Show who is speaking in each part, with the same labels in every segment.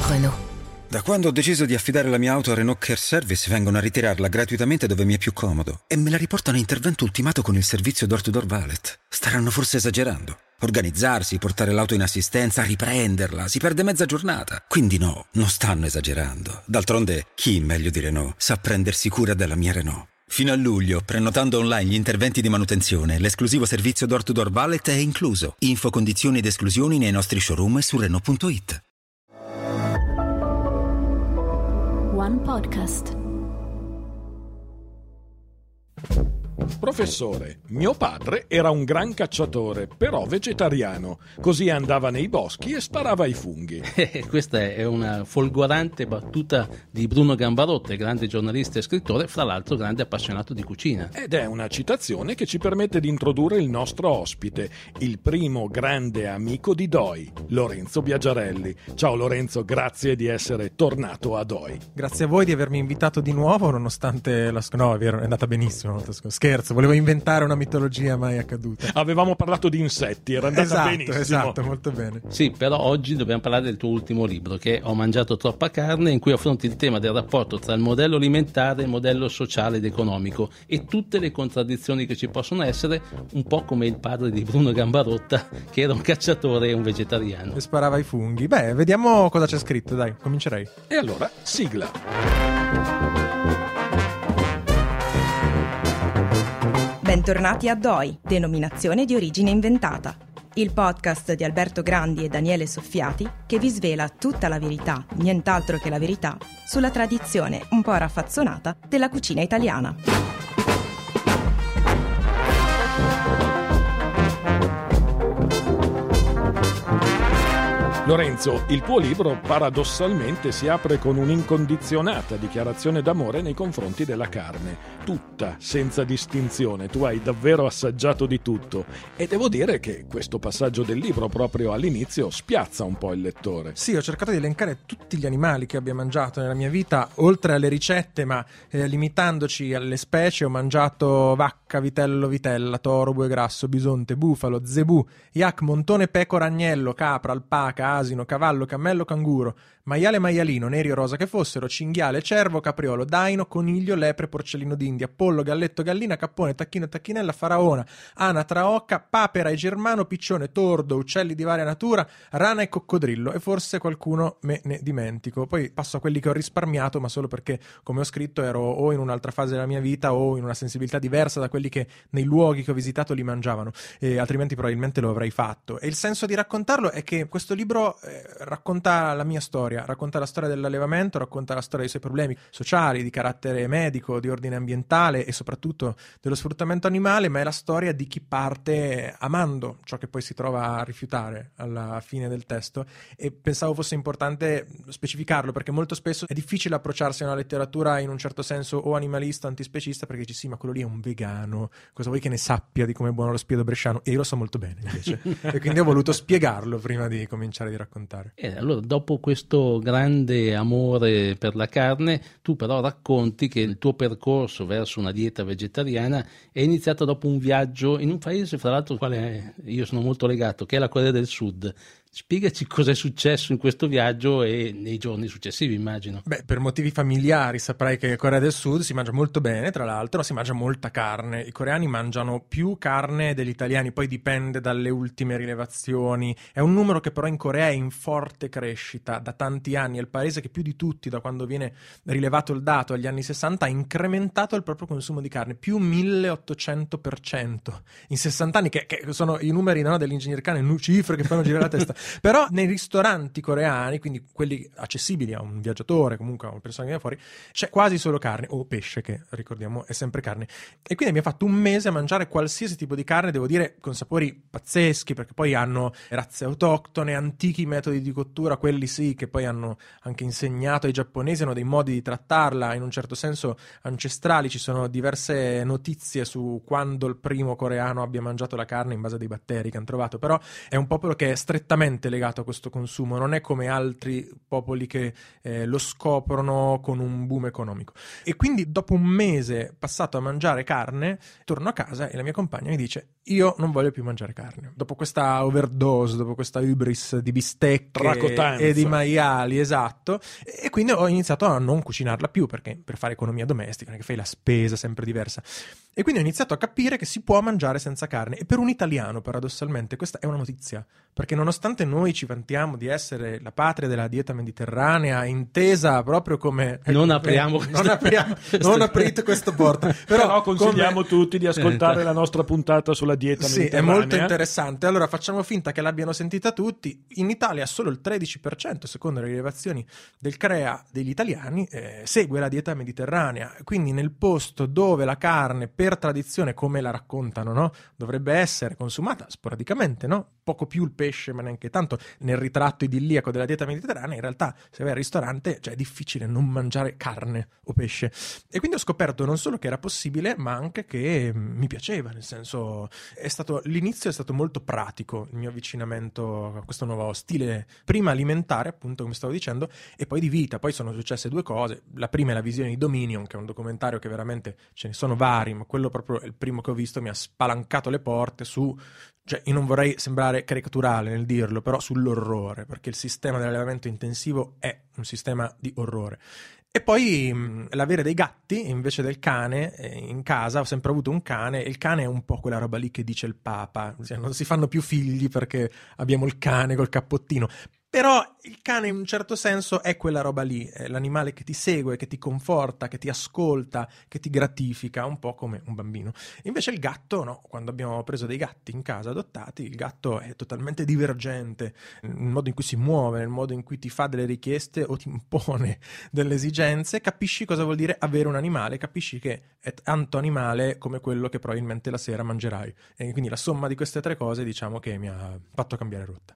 Speaker 1: Renault.
Speaker 2: Da quando ho deciso di affidare la mia auto a Renault Care Service vengono a ritirarla gratuitamente dove mi è più comodo e me la riportano a intervento ultimato con il servizio door-to-door valet. Staranno forse esagerando. Organizzarsi, portare l'auto in assistenza, riprenderla, si perde mezza giornata. Quindi no, non stanno esagerando. D'altronde, chi meglio di Renault sa prendersi cura della mia Renault? Fino a luglio, prenotando online gli interventi di manutenzione, l'esclusivo servizio door-to-door valet è incluso. Info, condizioni ed esclusioni nei nostri showroom e su Renault.it.
Speaker 1: One Podcast.
Speaker 3: Professore, mio padre era un gran cacciatore, però vegetariano. Così andava nei boschi e sparava ai funghi.
Speaker 4: Questa è una folgorante battuta di Bruno Gambarotta, grande giornalista e scrittore, fra l'altro grande appassionato di cucina.
Speaker 3: Ed è una citazione che ci permette di introdurre il nostro ospite, il primo grande amico di Doi, Lorenzo Biagiarelli. Ciao Lorenzo, grazie di essere tornato a Doi.
Speaker 5: Grazie a voi di avermi invitato di nuovo, nonostante la... No, è vero, è andata benissimo. Scherzo, volevo inventare una mitologia mai accaduta.
Speaker 3: Avevamo parlato di insetti, era andata benissimo.
Speaker 5: Esatto, molto bene.
Speaker 4: Sì, però oggi dobbiamo parlare del tuo ultimo libro, che è Ho mangiato troppa carne, in cui affronti il tema del rapporto tra il modello alimentare e il modello sociale ed economico e tutte le contraddizioni che ci possono essere, un po' come il padre di Bruno Gambarotta, che era un cacciatore e un vegetariano.
Speaker 5: E sparava ai funghi. Beh, vediamo cosa c'è scritto, dai, comincerei.
Speaker 3: E allora, sigla.
Speaker 6: Bentornati a Doi, denominazione di origine inventata. Il podcast di Alberto Grandi e Daniele Soffiati che vi svela tutta la verità, nient'altro che la verità, sulla tradizione un po' raffazzonata della cucina italiana.
Speaker 3: Lorenzo, il tuo libro paradossalmente si apre con un'incondizionata dichiarazione d'amore nei confronti della carne. Tutta, senza distinzione. Tu hai davvero assaggiato di tutto. E devo dire che questo passaggio del libro, proprio all'inizio, spiazza un po' il lettore.
Speaker 5: Sì, ho cercato di elencare tutti gli animali che abbia mangiato nella mia vita, oltre alle ricette, ma limitandoci alle specie. Ho mangiato vacca, vitello, vitella, toro, bue grasso, bisonte, bufalo, zebù, yak, montone, pecora, agnello, capra, alpaca, asino, cavallo, cammello, canguro, maiale, maialino, neri o rosa che fossero, cinghiale, cervo, capriolo, daino, coniglio, lepre, porcellino d'India, pollo, galletto, gallina, cappone, tacchino, tacchinella, faraona, anatra, oca, papera e germano, piccione, tordo, uccelli di varia natura, rana e coccodrillo, e forse qualcuno me ne dimentico. Poi passo a quelli che ho risparmiato, ma solo perché, come ho scritto, ero o in un'altra fase della mia vita o in una sensibilità diversa da quelli che nei luoghi che ho visitato li mangiavano, e altrimenti probabilmente lo avrei fatto. E il senso di raccontarlo è che questo libro racconta la mia storia, racconta la storia dell'allevamento, racconta la storia dei suoi problemi sociali, di carattere medico, di ordine ambientale e soprattutto dello sfruttamento animale, ma è la storia di chi parte amando ciò che poi si trova a rifiutare alla fine del testo, e pensavo fosse importante specificarlo perché molto spesso è difficile approcciarsi a una letteratura in un certo senso o animalista, antispecista, perché dici sì, ma quello lì è un vegano, cosa vuoi che ne sappia di come è buono lo spiedo bresciano? E io lo so molto bene invece e quindi ho voluto spiegarlo prima di cominciare di raccontare.
Speaker 4: Allora, dopo questo grande amore per la carne, tu però racconti che il tuo percorso verso una dieta vegetariana è iniziato dopo un viaggio in un paese, fra l'altro, al quale io sono molto legato, che è la Corea del Sud. Spiegaci cosa è successo in questo viaggio e nei giorni successivi, immagino.
Speaker 5: Beh, per motivi familiari saprai che in Corea del Sud si mangia molto bene, tra l'altro, si mangia molta carne. I coreani mangiano più carne degli italiani, poi dipende dalle ultime rilevazioni. È un numero che però in Corea è in forte crescita da tanti anni. È il paese che più di tutti, da quando viene rilevato il dato agli anni 60, ha incrementato il proprio consumo di carne, più 1800% in 60 anni, che sono i numeri, no, dell'ingegner Khan, cifre che fanno girare la testa. Però nei ristoranti coreani, quindi quelli accessibili a un viaggiatore, comunque a una persona che viene fuori, c'è quasi solo carne o pesce, che ricordiamo è sempre carne. E quindi abbiamo fatto un mese a mangiare qualsiasi tipo di carne, devo dire con sapori pazzeschi, perché poi hanno razze autoctone, antichi metodi di cottura, quelli sì che poi hanno anche insegnato ai giapponesi, hanno dei modi di trattarla in un certo senso ancestrali. Ci sono diverse notizie su quando il primo coreano abbia mangiato la carne in base a dei batteri che hanno trovato, però è un popolo che è strettamente storicamente legato a questo consumo, non è come altri popoli che lo scoprono con un boom economico. E quindi dopo un mese passato a mangiare carne, torno a casa e la mia compagna mi dice: io non voglio più mangiare carne. Dopo questa overdose, dopo questa hybris di bistecche e di maiali, esatto, e quindi ho iniziato a non cucinarla più, perché per fare economia domestica non è che fai la spesa sempre diversa. E quindi ho iniziato a capire che si può mangiare senza carne. E per un italiano, paradossalmente, questa è una notizia, perché nonostante noi ci vantiamo di essere la patria della dieta mediterranea, intesa proprio come...
Speaker 4: Non
Speaker 5: aprite questo porto.
Speaker 3: Però consigliamo tutti di ascoltare la nostra puntata sulla dieta mediterranea.
Speaker 5: È molto interessante. Allora facciamo finta che l'abbiano sentita tutti. In Italia solo il 13%, secondo le rilevazioni del CREA, degli italiani segue la dieta mediterranea. Quindi nel posto dove la carne, per tradizione, come la raccontano, no? Dovrebbe essere consumata sporadicamente, no? Poco più il pesce, ma neanche tanto. Nel ritratto idilliaco della dieta mediterranea, in realtà, se vai al ristorante, è difficile non mangiare carne o pesce. E quindi ho scoperto non solo che era possibile, ma anche che mi piaceva, nel senso, l'inizio è stato molto pratico, il mio avvicinamento a questo nuovo stile, prima alimentare, appunto, come stavo dicendo, e poi di vita. Poi sono successe due cose. La prima è la visione di Dominion, che è un documentario che veramente ce ne sono vari, ma quello proprio è il primo che ho visto, mi ha spalancato le porte su... Cioè, io non vorrei sembrare caricaturale nel dirlo, però sull'orrore, perché il sistema dell'allevamento intensivo è un sistema di orrore. E poi l'avere dei gatti invece del cane in casa. Ho sempre avuto un cane, e il cane è un po' quella roba lì che dice il Papa, cioè, non si fanno più figli perché abbiamo il cane col cappottino. Però il cane in un certo senso è quella roba lì, è l'animale che ti segue, che ti conforta, che ti ascolta, che ti gratifica, un po' come un bambino. Invece il gatto, no, quando abbiamo preso dei gatti in casa adottati, il gatto è totalmente divergente nel modo in cui si muove, nel modo in cui ti fa delle richieste o ti impone delle esigenze. Capisci cosa vuol dire avere un animale, capisci che è tanto animale come quello che probabilmente la sera mangerai. E quindi la somma di queste tre cose, diciamo, che mi ha fatto cambiare rotta.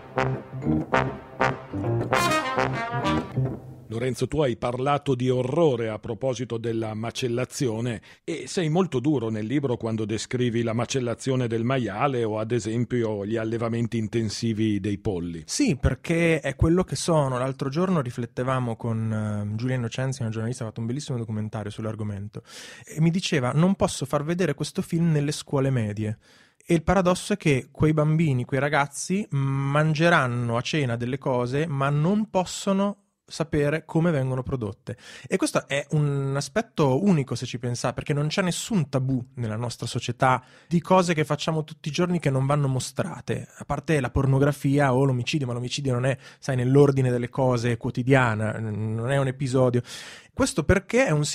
Speaker 3: Lorenzo, tu hai parlato di orrore a proposito della macellazione e sei molto duro nel libro quando descrivi la macellazione del maiale o ad esempio gli allevamenti intensivi dei polli.
Speaker 5: Sì, perché è quello che sono. L'altro giorno riflettevamo con Giulia Innocenzi, una giornalista, ha fatto un bellissimo documentario sull'argomento, e mi diceva: non posso far vedere questo film nelle scuole medie. E il paradosso è che quei bambini, quei ragazzi mangeranno a cena delle cose, ma non possono sapere come vengono prodotte. E questo è un aspetto unico, se ci pensate, perché non c'è nessun tabù nella nostra società di cose che facciamo tutti i giorni che non vanno mostrate, a parte la pornografia o l'omicidio, ma l'omicidio non è, sai, nell'ordine delle cose quotidiana, non è un episodio. Questo perché è un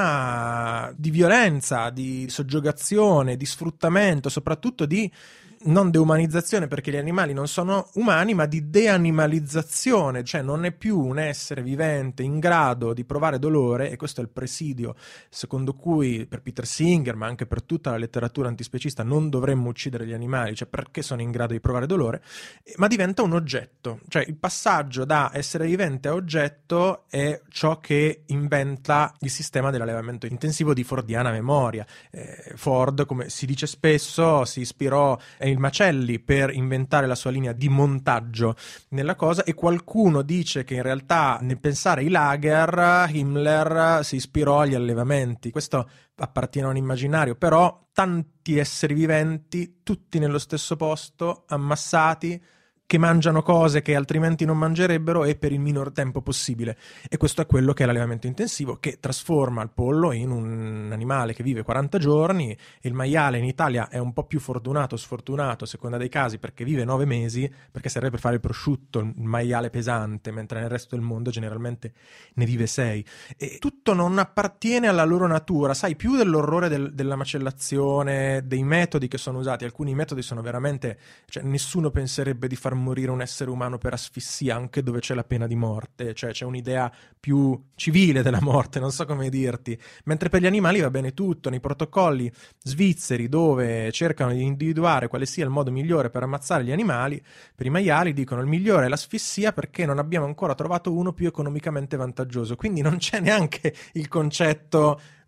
Speaker 5: sistema di violenza, di soggiogazione, di sfruttamento, soprattutto di non deumanizzazione, perché gli animali non sono umani, ma di deanimalizzazione, cioè non è più un essere vivente in grado di provare dolore. E questo è il presidio secondo cui, per Peter Singer, ma anche per tutta la letteratura antispecista, non dovremmo uccidere gli animali, cioè perché sono in grado di provare dolore, ma diventa un oggetto. Cioè il passaggio da essere vivente a oggetto è ciò che inventa il sistema dell'allevamento intensivo di fordiana memoria. Ford, come si dice spesso, si ispirò il Macelli per inventare la sua linea di montaggio nella cosa, e qualcuno dice che in realtà nel pensare ai lager Himmler si ispirò agli allevamenti. Questo appartiene a un immaginario, però tanti esseri viventi tutti nello stesso posto, ammassati, che mangiano cose che altrimenti non mangerebbero e per il minor tempo possibile. E questo è quello che è l'allevamento intensivo, che trasforma il pollo in un animale che vive 40 giorni. Il maiale in Italia è un po' più fortunato o sfortunato, a seconda dei casi, perché vive 9 mesi, perché serve per fare il prosciutto, il maiale pesante, mentre nel resto del mondo generalmente ne vive 6. E tutto non appartiene alla loro natura, sai, più dell'orrore della macellazione, dei metodi che sono usati. Alcuni metodi sono veramente, cioè nessuno penserebbe di far morire un essere umano per asfissia, anche dove c'è la pena di morte, cioè c'è un'idea più civile della morte, non so come dirti. Mentre per gli animali va bene tutto. Nei protocolli svizzeri, dove cercano di individuare quale sia il modo migliore per ammazzare gli animali, per i maiali dicono il migliore è l'asfissia, perché non abbiamo ancora trovato uno più economicamente vantaggioso. Quindi non c'è neanche il concetto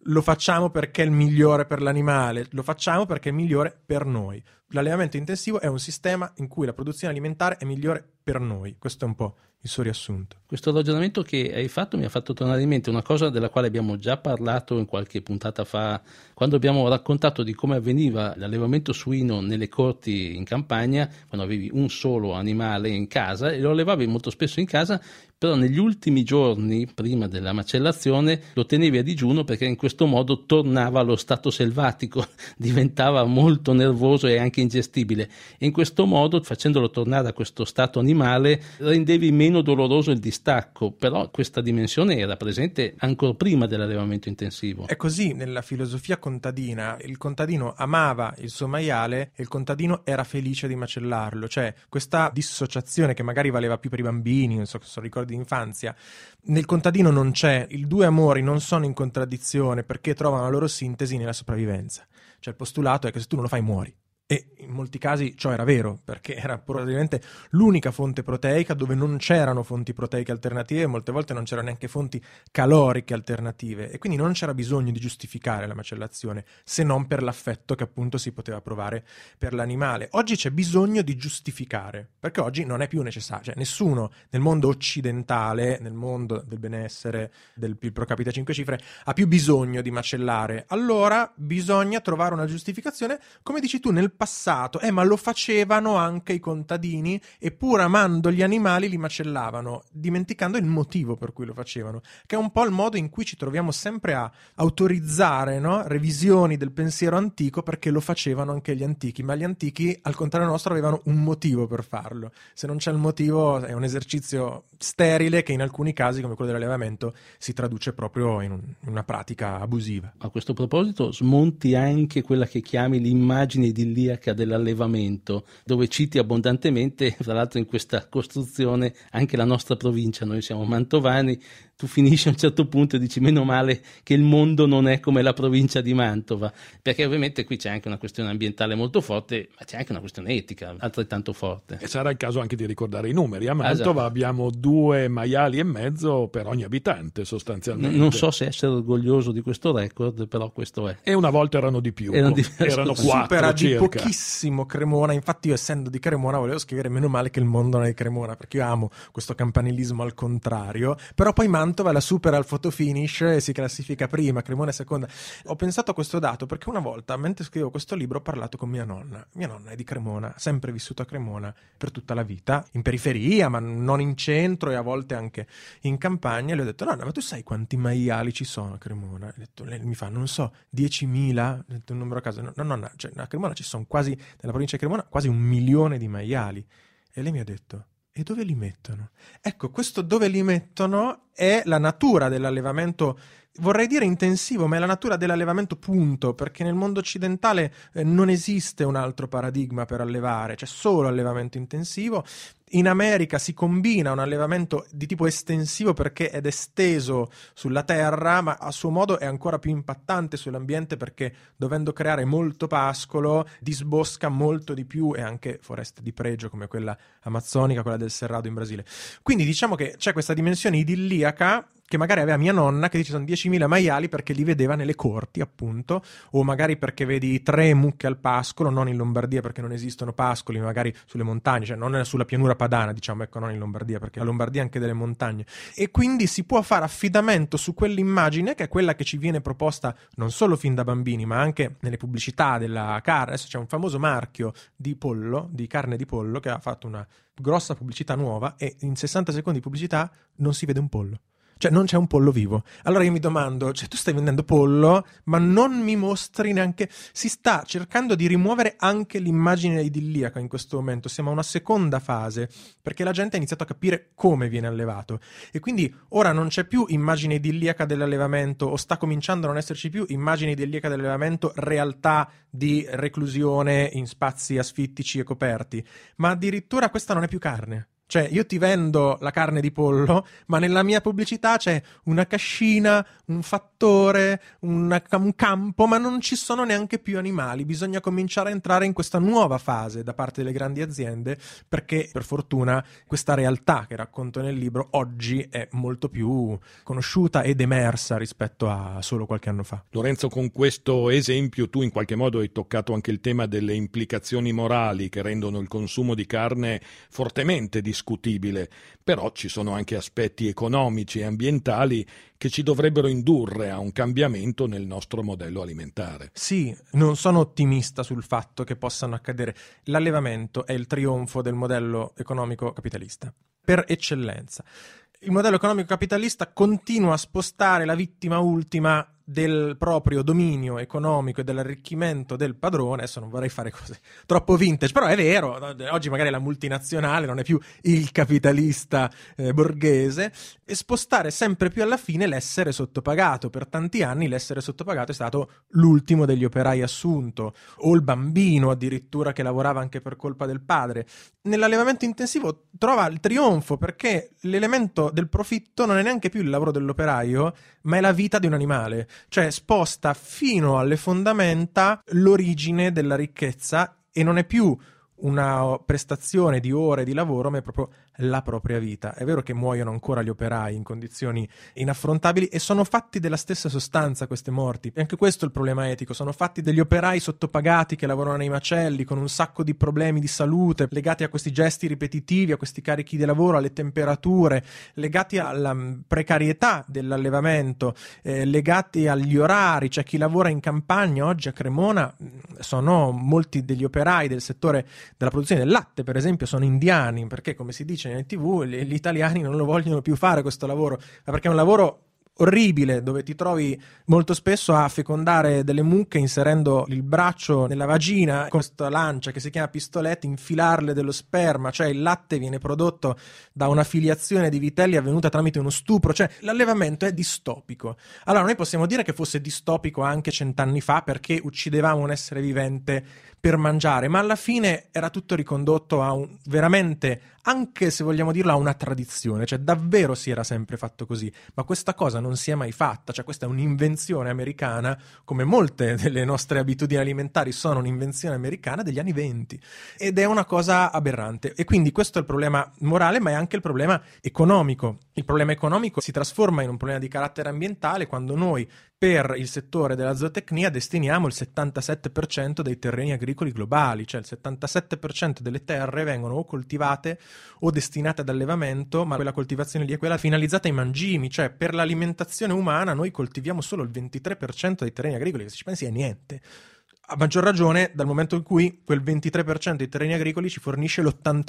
Speaker 5: lo facciamo perché è il migliore per l'animale, lo facciamo perché è il migliore per noi. L'allevamento intensivo è un sistema in cui la produzione alimentare è migliore per noi. Questo è un po' il suo riassunto.
Speaker 4: Questo ragionamento che hai fatto mi ha fatto tornare in mente una cosa della quale abbiamo già parlato in qualche puntata fa, quando abbiamo raccontato di come avveniva l'allevamento suino nelle corti in campagna, quando avevi un solo animale in casa e lo allevavi molto spesso in casa, però negli ultimi giorni, prima della macellazione, lo tenevi a digiuno perché in questo modo tornava allo stato selvatico, diventava molto nervoso e anche ingestibile. E in questo modo, facendolo tornare a questo stato animale, rendevi meno doloroso il distacco, però questa dimensione era presente ancora prima dell'allevamento intensivo.
Speaker 5: È così nella filosofia contadina, il contadino amava il suo maiale e il contadino era felice di macellarlo, cioè questa dissociazione che magari valeva più per i bambini, non so, sono ricordi di infanzia, nel contadino non c'è, i due amori non sono in contraddizione perché trovano la loro sintesi nella sopravvivenza, cioè il postulato è che se tu non lo fai muori. E in molti casi ciò era vero, perché era probabilmente l'unica fonte proteica dove non c'erano fonti proteiche alternative e molte volte non c'erano neanche fonti caloriche alternative, e quindi non c'era bisogno di giustificare la macellazione, se non per l'affetto che appunto si poteva provare per l'animale. Oggi c'è bisogno di giustificare, perché oggi non è più necessario, cioè nessuno nel mondo occidentale, nel mondo del benessere, del PIL pro capite a 5 cifre, ha più bisogno di macellare. Allora bisogna trovare una giustificazione, come dici tu, nel passato, ma lo facevano anche i contadini e pur amando gli animali li macellavano, dimenticando il motivo per cui lo facevano, che è un po' il modo in cui ci troviamo sempre a autorizzare, no? Revisioni del pensiero antico perché lo facevano anche gli antichi, ma gli antichi al contrario nostro avevano un motivo per farlo. Se non c'è il motivo è un esercizio sterile che in alcuni casi, come quello dell'allevamento, si traduce proprio in una pratica abusiva.
Speaker 4: A questo proposito smonti anche quella che chiami l'immagine idilliaca dell'allevamento, dove citi abbondantemente, tra l'altro in questa costruzione, anche la nostra provincia. Noi siamo mantovani, tu finisci a un certo punto e dici meno male che il mondo non è come la provincia di Mantova, perché ovviamente qui c'è anche una questione ambientale molto forte, ma c'è anche una questione etica altrettanto forte.
Speaker 3: E sarà il caso anche di ricordare i numeri. A Mantova abbiamo 2 maiali e mezzo per ogni abitante sostanzialmente.
Speaker 4: Non so se essere orgoglioso di questo record, però questo è.
Speaker 3: E una volta erano di più, erano 4
Speaker 5: supera
Speaker 3: circa.
Speaker 5: Di pochissimo Cremona. Infatti io, essendo di Cremona, volevo scrivere meno male che il mondo non è di Cremona, perché io amo questo campanilismo al contrario, però poi Mantova la supera al fotofinish e si classifica prima, Cremona è seconda. Ho pensato a questo dato perché una volta, mentre scrivevo questo libro, ho parlato con mia nonna è di Cremona, sempre vissuto a Cremona per tutta la vita, in periferia ma non in centro e a volte anche in campagna, e le ho detto: nonna, ma tu sai quanti maiali ci sono a Cremona? Lei mi fa: non so, 10.000? Ho detto un numero a caso. No, nonna, cioè, a Cremona ci sono quasi, nella provincia di Cremona, quasi 1 milione di maiali. E lei mi ha detto: e dove li mettono? Ecco, questo dove li mettono è la natura dell'allevamento, vorrei dire intensivo, ma è la natura dell'allevamento, punto, perché nel mondo occidentale non esiste un altro paradigma per allevare, c'è solo allevamento intensivo. In America si combina un allevamento di tipo estensivo perché ed esteso sulla terra, ma a suo modo è ancora più impattante sull'ambiente perché, dovendo creare molto pascolo, disbosca molto di più, e anche foreste di pregio come quella amazzonica, quella del Cerrado in Brasile. Quindi diciamo che c'è questa dimensione idilliaca che magari aveva mia nonna, che dice sono 10.000 maiali perché li vedeva nelle corti, appunto, o magari perché vedi 3 mucche al pascolo, non in Lombardia perché non esistono pascoli, magari sulle montagne, cioè non sulla pianura padana, diciamo, ecco, non in Lombardia, perché la Lombardia ha anche delle montagne. E quindi si può fare affidamento su quell'immagine, che è quella che ci viene proposta non solo fin da bambini, ma anche nelle pubblicità della carne. Adesso c'è un famoso marchio di pollo, di carne di pollo, che ha fatto una grossa pubblicità nuova e in 60 secondi di pubblicità non si vede un pollo. Cioè non c'è un pollo vivo. Allora io mi domando, cioè tu stai vendendo pollo, ma non mi mostri neanche... Si sta cercando di rimuovere anche l'immagine idilliaca in questo momento. Siamo a una seconda fase, perché la gente ha iniziato a capire come viene allevato. E quindi ora non c'è più immagine idilliaca dell'allevamento, o sta cominciando a non esserci più immagine idilliaca dell'allevamento, realtà di reclusione in spazi asfittici e coperti. Ma addirittura questa non è più carne. Cioè, io ti vendo la carne di pollo, ma nella mia pubblicità c'è una cascina, un fattore, un campo, ma non ci sono neanche più animali. Bisogna cominciare a entrare in questa nuova fase da parte delle grandi aziende, perché per fortuna questa realtà che racconto nel libro oggi è molto più conosciuta ed emersa rispetto a solo qualche anno fa.
Speaker 3: Lorenzo, con questo esempio tu in qualche modo hai toccato anche il tema delle implicazioni morali che rendono il consumo di carne fortemente discutibile, però ci sono anche aspetti economici e ambientali che ci dovrebbero indurre a un cambiamento nel nostro modello alimentare.
Speaker 5: Sì, non sono ottimista sul fatto che possano accadere. L'allevamento è il trionfo del modello economico capitalista, per eccellenza. Il modello economico capitalista continua a spostare la vittima ultima del proprio dominio economico e dell'arricchimento del padrone. Adesso non vorrei fare cose troppo vintage, però è vero, oggi magari la multinazionale non è più il capitalista borghese, e spostare sempre più alla fine l'essere sottopagato. Per tanti anni l'essere sottopagato è stato l'ultimo degli operai assunto, o il bambino addirittura che lavorava anche per colpa del padre. Nell'allevamento intensivo trova il trionfo, perché l'elemento del profitto non è neanche più il lavoro dell'operaio, ma è la vita di un animale. Cioè sposta fino alle fondamenta l'origine della ricchezza, e non è più una prestazione di ore di lavoro, ma è proprio la propria vita. È vero che muoiono ancora gli operai in condizioni inaffrontabili, e sono fatti della stessa sostanza queste morti. E anche questo è il problema etico. Sono fatti degli operai sottopagati che lavorano nei macelli con un sacco di problemi di salute legati a questi gesti ripetitivi, a questi carichi di lavoro, alle temperature, legati alla precarietà dell'allevamento, legati agli orari. C'è chi lavora in campagna. Oggi a Cremona sono molti degli operai del settore della produzione del latte, per esempio, sono indiani, perché, come si dice in TV, gli italiani non lo vogliono più fare questo lavoro, ma perché è un lavoro orribile, dove ti trovi molto spesso a fecondare delle mucche inserendo il braccio nella vagina con questa lancia che si chiama pistolette, infilarle dello sperma. Cioè il latte viene prodotto da una filiazione di vitelli avvenuta tramite uno stupro. Cioè l'allevamento è distopico. Allora noi possiamo dire che fosse distopico anche 100 anni fa, perché uccidevamo un essere vivente per mangiare, ma alla fine era tutto ricondotto a veramente, anche se vogliamo dirlo, a una tradizione. Cioè davvero si era sempre fatto così, ma questa cosa non si è mai fatta. Cioè questa è un'invenzione americana, come molte delle nostre abitudini alimentari sono un'invenzione americana degli anni 20, ed è una cosa aberrante. E quindi questo è il problema morale, ma è anche il problema economico. Il problema economico si trasforma in un problema di carattere ambientale quando noi, per il settore della zootecnia, destiniamo il 77% dei terreni agricoli globali. Cioè il 77% delle terre vengono o coltivate o destinate ad allevamento, ma quella coltivazione lì è quella finalizzata ai mangimi. Cioè per l'alimentazione umana noi coltiviamo solo il 23% dei terreni agricoli, che se ci pensi è niente. A maggior ragione dal momento in cui quel 23% dei terreni agricoli ci fornisce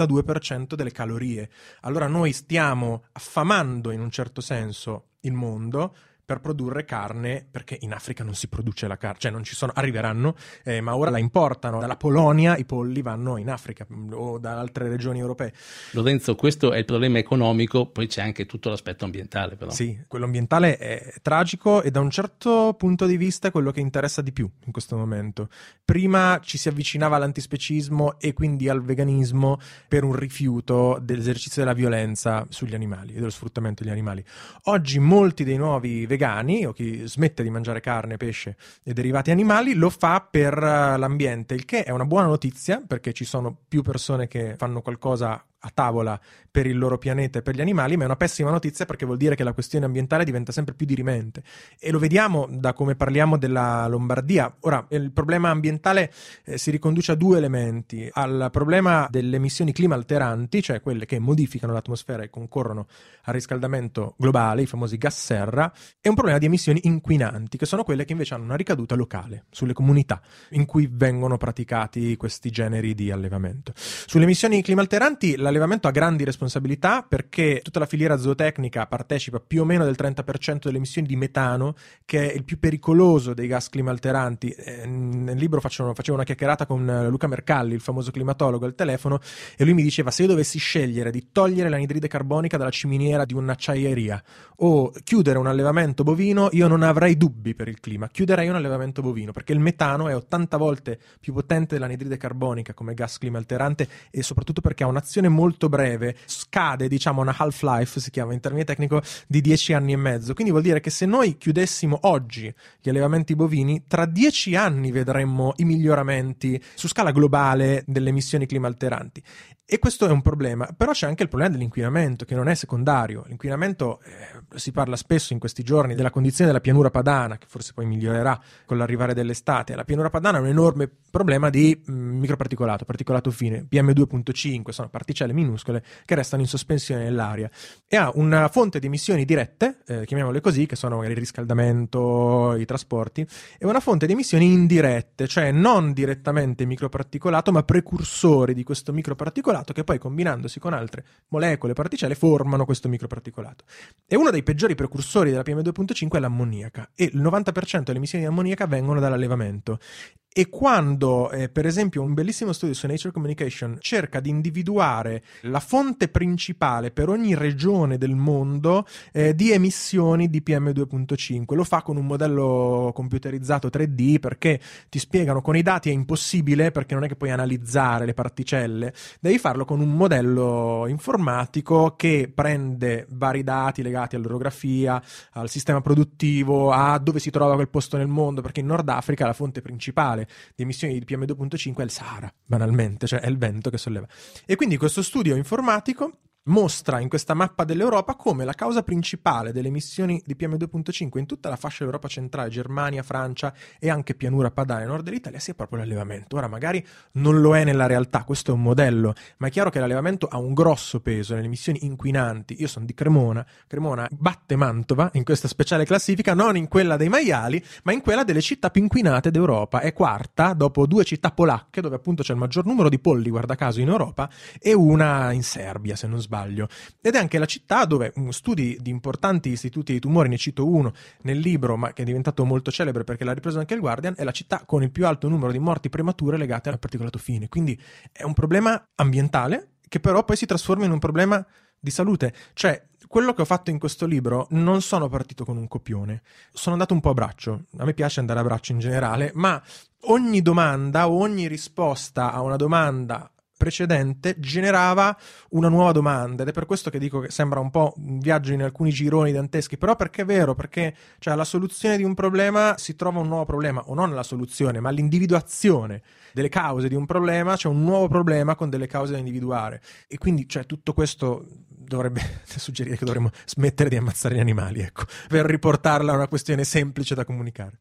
Speaker 5: l'82% delle calorie. Allora noi stiamo affamando in un certo senso il mondo per produrre carne, perché in Africa non si produce la carne, cioè non ci sono, arriveranno, ma ora la importano dalla Polonia, i polli vanno in Africa o da altre regioni europee.
Speaker 4: Lorenzo, questo è il problema economico, poi c'è anche tutto l'aspetto ambientale, però.
Speaker 5: Sì, quello ambientale è tragico, e da un certo punto di vista è quello che interessa di più in questo momento. Prima ci si avvicinava all'antispecismo e quindi al veganismo per un rifiuto dell'esercizio della violenza sugli animali e dello sfruttamento degli animali. Oggi molti dei nuovi vegani, o chi smette di mangiare carne, pesce e derivati animali, lo fa per l'ambiente, il che è una buona notizia, perché ci sono più persone che fanno qualcosa a tavola per il loro pianeta e per gli animali, ma è una pessima notizia, perché vuol dire che la questione ambientale diventa sempre più dirimente, e lo vediamo da come parliamo della Lombardia. Ora, il problema ambientale si riconduce a due elementi: al problema delle emissioni clima alteranti, cioè quelle che modificano l'atmosfera e concorrono al riscaldamento globale, i famosi gas serra, e un problema di emissioni inquinanti, che sono quelle che invece hanno una ricaduta locale sulle comunità in cui vengono praticati questi generi di allevamento. Sulle emissioni clima alteranti l'allevamento ha grandi responsabilità, perché tutta la filiera zootecnica partecipa più o meno del 30% delle emissioni di metano, che è il più pericoloso dei gas climalteranti. Nel libro facevo una chiacchierata con Luca Mercalli, il famoso climatologo, al telefono, e lui mi diceva: se io dovessi scegliere di togliere l'anidride carbonica dalla ciminiera di un'acciaieria o chiudere un allevamento bovino, io non avrei dubbi per il clima, chiuderei un allevamento bovino, perché il metano è 80 volte più potente dell'anidride carbonica come gas climalterante, e soprattutto perché ha un'azione molto breve, scade, diciamo, una half-life, si chiama in termine tecnico, di 10 anni e mezzo. Quindi vuol dire che se noi chiudessimo oggi gli allevamenti bovini, tra 10 anni vedremmo i miglioramenti su scala globale delle emissioni climalteranti. E questo è un problema, però c'è anche il problema dell'inquinamento, che non è secondario. L'inquinamento, si parla spesso in questi giorni della condizione della pianura padana, che forse poi migliorerà con l'arrivare dell'estate. La pianura padana è un enorme problema di microparticolato, particolato fine, PM2.5, sono particelle minuscole che restano in sospensione nell'aria, e ha una fonte di emissioni dirette, chiamiamole così, che sono magari il riscaldamento, i trasporti, e una fonte di emissioni indirette, cioè non direttamente microparticolato, ma precursori di questo microparticolato, che poi combinandosi con altre molecole, particelle, formano questo microparticolato. E uno dei peggiori precursori della PM2.5 è l'ammoniaca, e il 90% delle emissioni di ammoniaca vengono dall'allevamento. E quando, per esempio, un bellissimo studio su Nature Communication cerca di individuare la fonte principale per ogni regione del mondo di emissioni di PM2.5, lo fa con un modello computerizzato 3D, perché ti spiegano con i dati è impossibile, perché non è che puoi analizzare le particelle, devi farlo con un modello informatico che prende vari dati legati all'orografia, al sistema produttivo, a dove si trova quel posto nel mondo, perché in Nord Africa la fonte principale di emissioni di PM2.5 è il Sahara, banalmente, cioè è il vento che solleva. E quindi questo studio informatico mostra in questa mappa dell'Europa come la causa principale delle emissioni di PM2.5 in tutta la fascia dell'Europa centrale, Germania, Francia e anche pianura padana e nord dell'Italia, sia proprio l'allevamento. Ora magari non lo è nella realtà, questo è un modello, ma è chiaro che l'allevamento ha un grosso peso nelle emissioni inquinanti. Io sono di Cremona batte Mantova in questa speciale classifica, non in quella dei maiali, ma in quella delle città più inquinate d'Europa. È quarta dopo 2 città polacche, dove appunto c'è il maggior numero di polli, guarda caso, in Europa, e una in Serbia, se non sbaglio. Ed è anche la città dove studi di importanti istituti di tumori, ne cito uno nel libro, ma che è diventato molto celebre perché l'ha ripreso anche il Guardian, è la città con il più alto numero di morti premature legate al particolato fine. Quindi è un problema ambientale che però poi si trasforma in un problema di salute. Cioè, quello che ho fatto in questo libro, non sono partito con un copione, sono andato un po' a braccio. A me piace andare a braccio in generale, ma ogni domanda, ogni risposta a una domanda precedente generava una nuova domanda, ed è per questo che dico che sembra un po' un viaggio in alcuni gironi danteschi, però perché è vero, perché cioè alla soluzione di un problema si trova un nuovo problema, o non la soluzione, ma l'individuazione delle cause di un problema, c'è un nuovo problema con delle cause da individuare, e quindi cioè tutto questo dovrebbe suggerire che dovremmo smettere di ammazzare gli animali, ecco, per riportarla a una questione semplice da comunicare.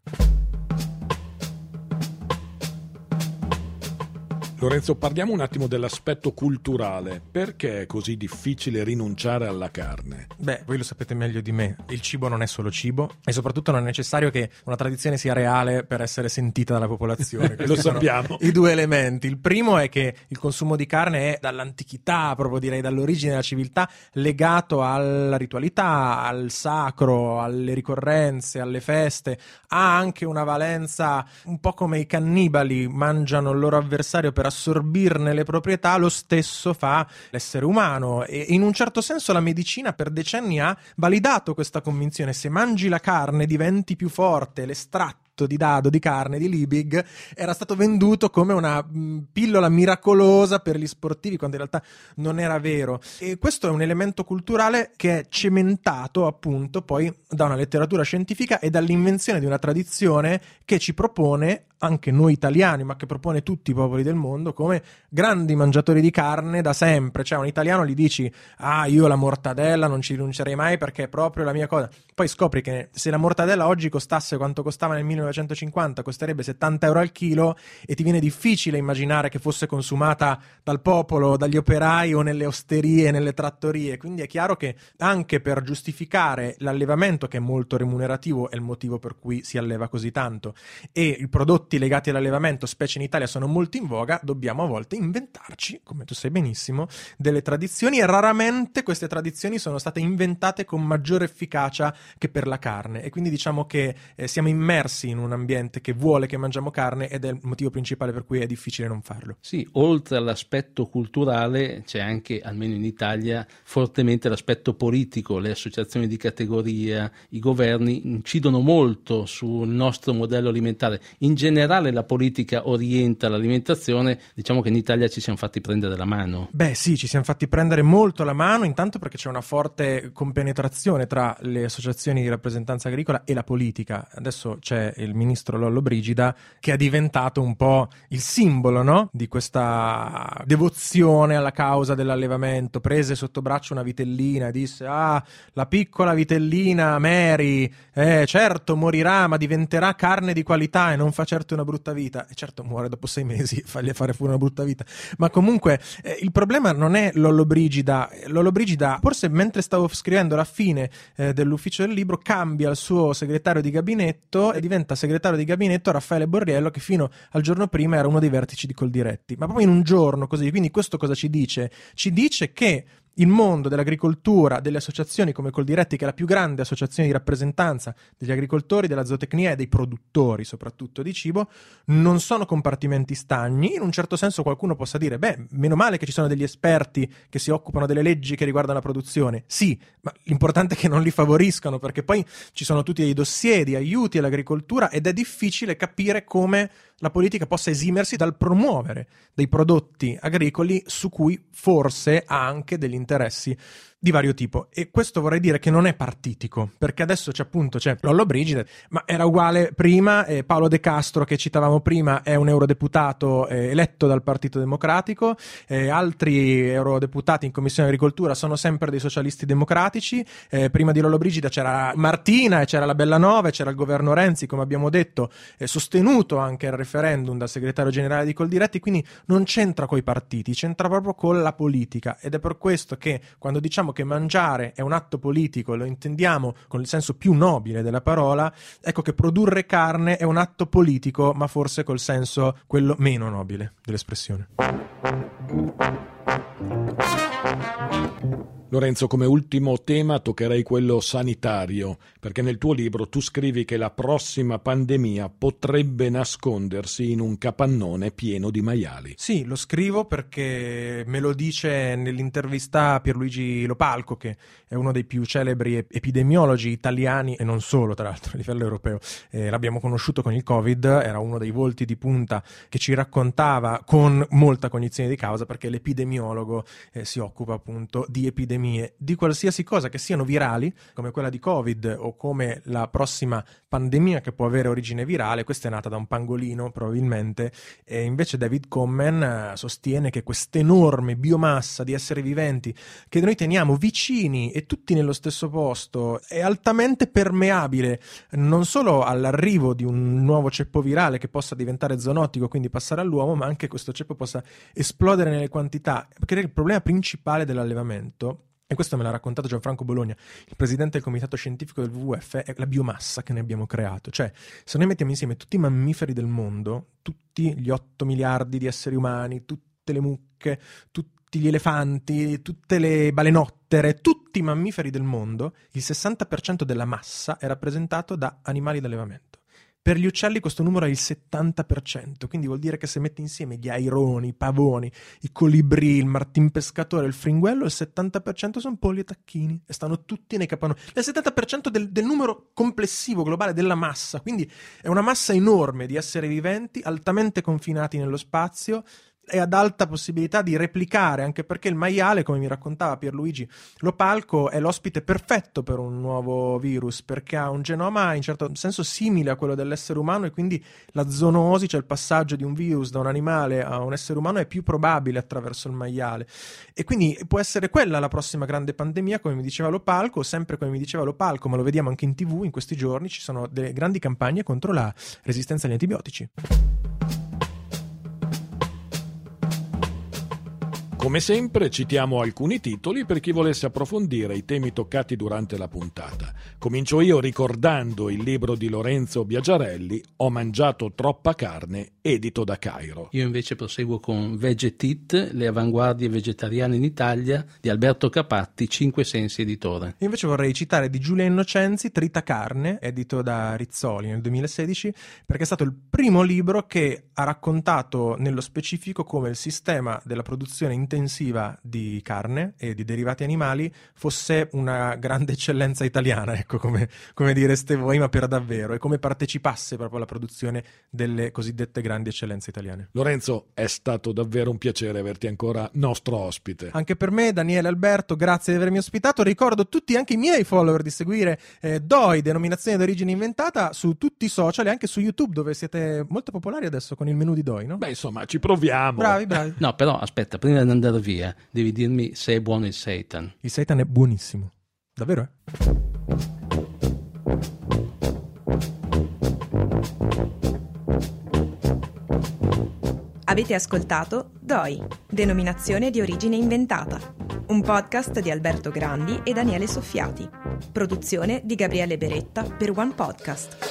Speaker 3: Lorenzo, parliamo un attimo dell'aspetto culturale. Perché è così difficile rinunciare alla carne?
Speaker 5: Beh, voi lo sapete meglio di me, il cibo non è solo cibo, e soprattutto non è necessario che una tradizione sia reale per essere sentita dalla popolazione.
Speaker 3: Lo sappiamo.
Speaker 5: I due elementi. Il primo è che il consumo di carne è dall'antichità, proprio direi dall'origine della civiltà, legato alla ritualità, al sacro, alle ricorrenze, alle feste. Ha anche una valenza un po' come i cannibali mangiano il loro avversario per assorbirne le proprietà, lo stesso fa l'essere umano, e in un certo senso la medicina per decenni ha validato questa convinzione: se mangi la carne diventi più forte. L'estratto di dado di carne di Liebig era stato venduto come una pillola miracolosa per gli sportivi, quando in realtà non era vero. E questo è un elemento culturale che è cementato appunto poi da una letteratura scientifica e dall'invenzione di una tradizione che ci propone, anche noi italiani, ma che propone tutti i popoli del mondo, come grandi mangiatori di carne da sempre. Cioè, a un italiano gli dici: ah, io la mortadella non ci rinuncerei mai perché è proprio la mia cosa. Poi scopri che se la mortadella oggi costasse quanto costava nel 1950, costerebbe 70 euro al chilo, e ti viene difficile immaginare che fosse consumata dal popolo, dagli operai o nelle osterie, nelle trattorie. Quindi è chiaro che anche per giustificare l'allevamento, che è molto remunerativo, è il motivo per cui si alleva così tanto, e i prodotti legati all'allevamento, specie in Italia, sono molto in voga, dobbiamo a volte inventarci, come tu sai benissimo, delle tradizioni, e raramente queste tradizioni sono state inventate con maggiore efficacia che per la carne. E quindi diciamo che siamo immersi in un ambiente che vuole che mangiamo carne, ed è il motivo principale per cui è difficile non farlo.
Speaker 4: Sì, oltre all'aspetto culturale c'è anche, almeno in Italia, fortemente l'aspetto politico. Le associazioni di categoria, i governi incidono molto sul nostro modello alimentare. In generale la politica orienta l'alimentazione, diciamo che in Italia ci siamo fatti prendere la mano.
Speaker 5: Beh sì, ci siamo fatti prendere molto la mano, intanto perché c'è una forte compenetrazione tra le associazioni di rappresentanza agricola e la politica. Adesso c'è il ministro Lollobrigida che è diventato un po' il simbolo, no? Di questa devozione alla causa dell'allevamento. Prese sotto braccio una vitellina e disse: ah, la piccola vitellina Mary, certo morirà ma diventerà carne di qualità e non fa certo una brutta vita. E certo muore dopo 6 mesi, fagli fare pure una brutta vita. Ma comunque il problema non è Lollobrigida. Lollobrigida, forse mentre stavo scrivendo la fine dell'ufficio del libro, cambia il suo segretario di gabinetto e diventa segretario di gabinetto Raffaele Borriello, che fino al giorno prima era uno dei vertici di Coldiretti. Ma proprio in un giorno così. Quindi questo cosa ci dice? Ci dice che il mondo dell'agricoltura, delle associazioni come Coldiretti, che è la più grande associazione di rappresentanza degli agricoltori, della zootecnia e dei produttori soprattutto di cibo, non sono compartimenti stagni. In un certo senso qualcuno possa dire: beh, meno male che ci sono degli esperti che si occupano delle leggi che riguardano la produzione. Sì, ma l'importante è che non li favoriscano, perché poi ci sono tutti dei dossier di aiuti all'agricoltura ed è difficile capire come la politica possa esimersi dal promuovere dei prodotti agricoli su cui forse ha anche degli interessi di vario tipo. E questo vorrei dire che non è partitico, perché adesso c'è Lollobrigida, ma era uguale prima. Paolo De Castro, che citavamo prima, è un eurodeputato eletto dal Partito Democratico, altri eurodeputati in Commissione Agricoltura sono sempre dei socialisti democratici. Prima di Lollobrigida c'era Martina e c'era la Bellanova e c'era il governo Renzi, come abbiamo detto, sostenuto anche il referendum dal segretario generale di Coldiretti. Quindi non c'entra coi partiti, c'entra proprio con la politica, ed è per questo che quando diciamo che mangiare è un atto politico, lo intendiamo con il senso più nobile della parola, ecco che produrre carne è un atto politico, ma forse col senso quello meno nobile dell'espressione.
Speaker 3: Lorenzo, come ultimo tema toccherei quello sanitario, perché nel tuo libro tu scrivi che la prossima pandemia potrebbe nascondersi in un capannone pieno di maiali.
Speaker 5: Sì, lo scrivo perché me lo dice nell'intervista a Pierluigi Lopalco, che è uno dei più celebri epidemiologi italiani e non solo, tra l'altro, a livello europeo. L'abbiamo conosciuto con il Covid, era uno dei volti di punta che ci raccontava con molta cognizione di causa, perché l'epidemiologo si occupa appunto di epidemie, di qualsiasi cosa, che siano virali, come quella di Covid o come la prossima pandemia che può avere origine virale. Questa è nata da un pangolino probabilmente, e invece David Komen sostiene che quest'enorme biomassa di esseri viventi che noi teniamo vicini e tutti nello stesso posto è altamente permeabile non solo all'arrivo di un nuovo ceppo virale che possa diventare zoonotico, quindi passare all'uomo, ma anche questo ceppo possa esplodere nelle quantità, perché il problema principale dell'allevamento, e questo me l'ha raccontato Gianfranco Bologna, il presidente del comitato scientifico del WWF, è la biomassa che ne abbiamo creato. Cioè, se noi mettiamo insieme tutti i mammiferi del mondo, tutti gli 8 miliardi di esseri umani, tutte le mucche, tutti gli elefanti, tutte le balenottere, tutti i mammiferi del mondo, il 60% della massa è rappresentato da animali d'allevamento. Per gli uccelli questo numero è il 70%, quindi vuol dire che se metti insieme gli aironi, i pavoni, i colibrì, il martinpescatore, il fringuello, il 70% sono polli e tacchini e stanno tutti nei capannoni. Il 70% del numero complessivo globale della massa, quindi è una massa enorme di esseri viventi altamente confinati nello spazio e ad alta possibilità di replicare, anche perché il maiale, come mi raccontava Pierluigi Lopalco, è l'ospite perfetto per un nuovo virus, perché ha un genoma in certo senso simile a quello dell'essere umano, e quindi la zoonosi, cioè il passaggio di un virus da un animale a un essere umano, è più probabile attraverso il maiale, e quindi può essere quella la prossima grande pandemia, come mi diceva Lopalco. Sempre come mi diceva Lopalco, ma lo vediamo anche in TV in questi giorni, ci sono delle grandi campagne contro la resistenza agli antibiotici.
Speaker 3: Come sempre citiamo alcuni titoli per chi volesse approfondire i temi toccati durante la puntata. Comincio io ricordando il libro di Lorenzo Biagiarelli, Ho mangiato troppa carne, edito da Cairo.
Speaker 4: Io invece proseguo con Vegetit, le avanguardie vegetariane in Italia, di Alberto Capatti, Cinque Sensi editore.
Speaker 5: Io invece vorrei citare di Giulia Innocenzi, Trita Carne, edito da Rizzoli nel 2016, perché è stato il primo libro che ha raccontato nello specifico come il sistema della produzione intensiva di carne e di derivati animali fosse una grande eccellenza italiana, ecco, come dire ste voi, ma per davvero, e come partecipasse proprio alla produzione delle cosiddette grandi eccellenze italiane.
Speaker 3: Lorenzo, è stato davvero un piacere averti ancora nostro ospite.
Speaker 5: Anche per me, Daniele, Alberto, grazie di avermi ospitato. Ricordo tutti, anche i miei follower, di seguire DOI, Denominazione d'Origine Inventata, su tutti i social e anche su YouTube, dove siete molto popolari adesso con il menù di DOI, no?
Speaker 3: Beh, insomma, ci proviamo.
Speaker 5: Bravi.
Speaker 4: No, però aspetta, prima di andare via, devi dirmi se è buono il seitan.
Speaker 5: Il seitan è buonissimo. Davvero,
Speaker 6: Avete ascoltato DOI, Denominazione di Origine Inventata, un podcast di Alberto Grandi e Daniele Soffiati, produzione di Gabriele Beretta per One Podcast.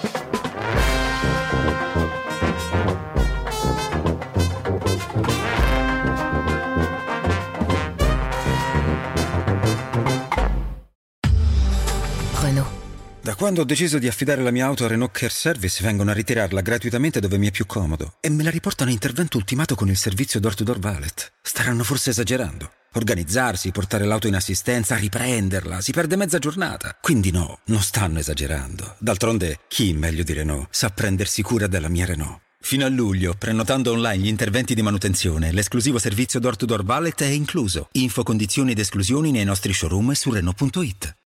Speaker 2: Da quando ho deciso di affidare la mia auto a Renault Care Service vengono a ritirarla gratuitamente dove mi è più comodo e me la riportano a intervento ultimato con il servizio door-to-door valet. Staranno forse esagerando. Organizzarsi, portare l'auto in assistenza, riprenderla, si perde mezza giornata. Quindi no, non stanno esagerando. D'altronde, chi meglio di Renault sa prendersi cura della mia Renault? Fino a luglio, prenotando online gli interventi di manutenzione, l'esclusivo servizio door-to-door valet è incluso. Info, condizioni ed esclusioni nei nostri showroom e su Renault.it.